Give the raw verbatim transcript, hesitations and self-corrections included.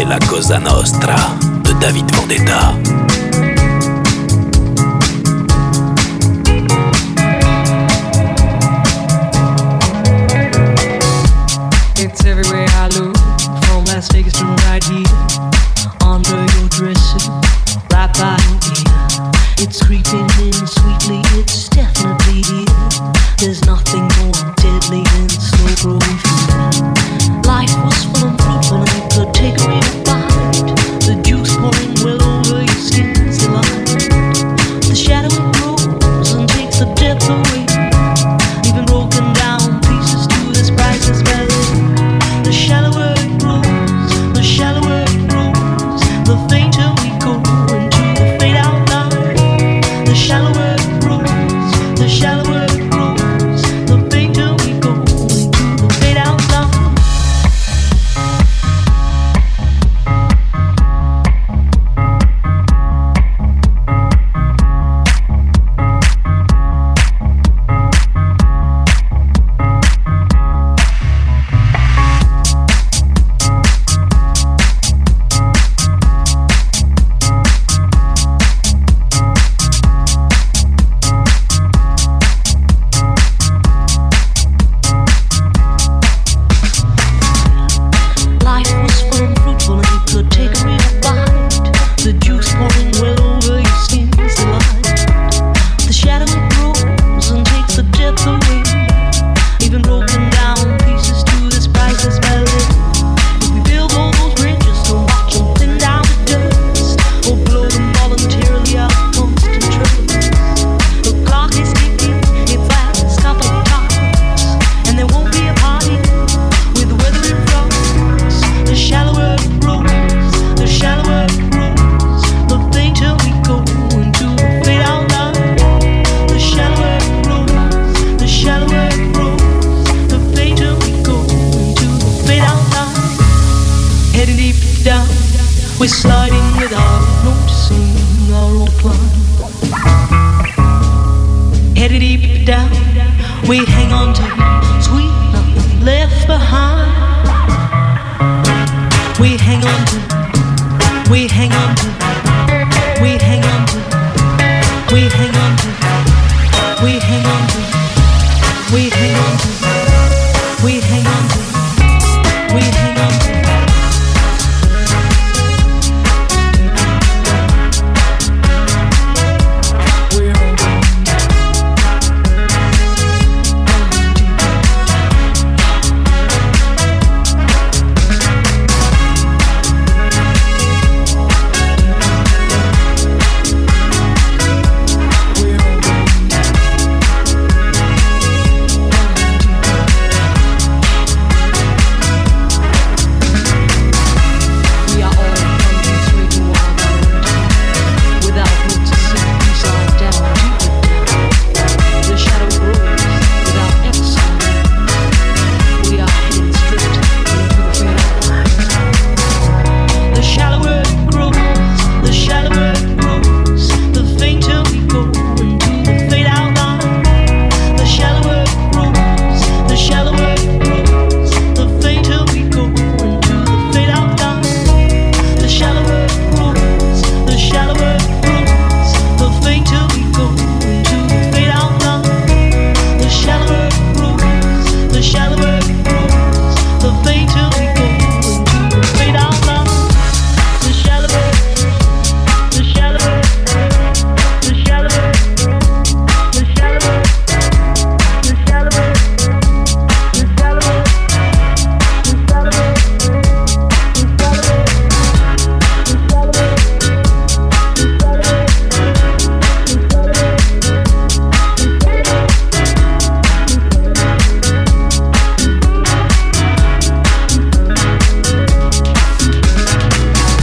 c'est la Cosa Nostra de David Vendetta. It's everywhere I look, from Las Vegas to right here, under your dresser, right by your ear. It's creeping in sweetly, it's definitely here. There's nothing more deadly than slow growing fear. Life was full and fruitful and you could take a real bite. The juice pouring well over your skin's delight. The shadow it grows and takes the depth away, leaving broken down pieces to this priceless ballet. The shallower it grows, the shallower it grows, the fainter we go into the fade out line. The shallower it grows, the shallower it grows, the fainter we go into the fade out line. We're sliding without noticing our own climb. Headed deep down, we hang on to sweet nothing left behind. We hang on to, we hang on to, we hang on to, we hang on to, we hang on to, we hang on to, we hang on to.